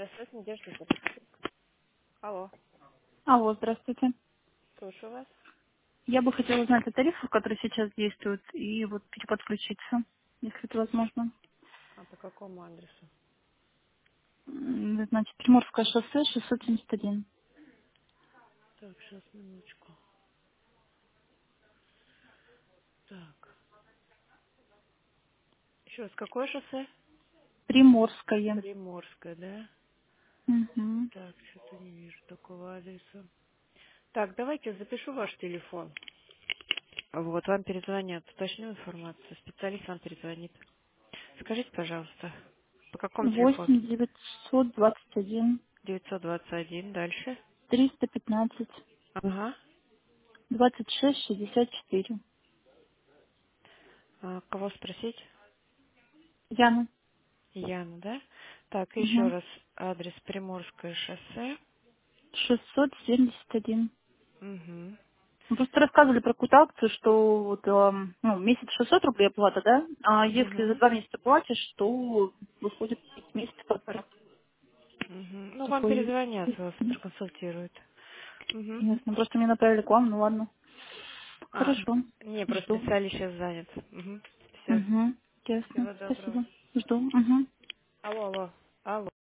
Здравствуйте, Надежда. Алло, Алло, здравствуйте. слушаю вас. Я бы хотела узнать о тарифах, которые сейчас действуют, и вот переподключиться, если это возможно. А по какому адресу? Значит, Приморское шоссе, 671. Так, сейчас, минуточку. Так, еще раз, какое шоссе? Приморское. Приморское, да? Угу. Так, что-то не вижу такого адреса. Так, давайте я запишу ваш телефон. Вот, вам перезвонят. Уточню информацию. Специалист вам перезвонит. Скажите, пожалуйста, по какому телефону? 8 921 921, дальше. 315 Ага. 26 64. Кого спросить? Яна. Яна, да? Так, еще Угу. раз адрес Приморское шоссе. 671. Угу. Просто рассказывали про какую-то акцию, что вот, месяц 600 рублей оплата, да? А если за Угу. 2 месяца платишь, то выходит 5 месяцев оплата. Мгм. Ну, вам Такой. перезвонят, вас проконсультируют. Угу. Ясно. Просто мне направили к вам, ну ладно. А, Хорошо. не, просто Жду. специалист сейчас занят. Угу. Все. Угу. Ясно. Всего доброго. Спасибо. Жду. Угу. Алло, алло. Алло.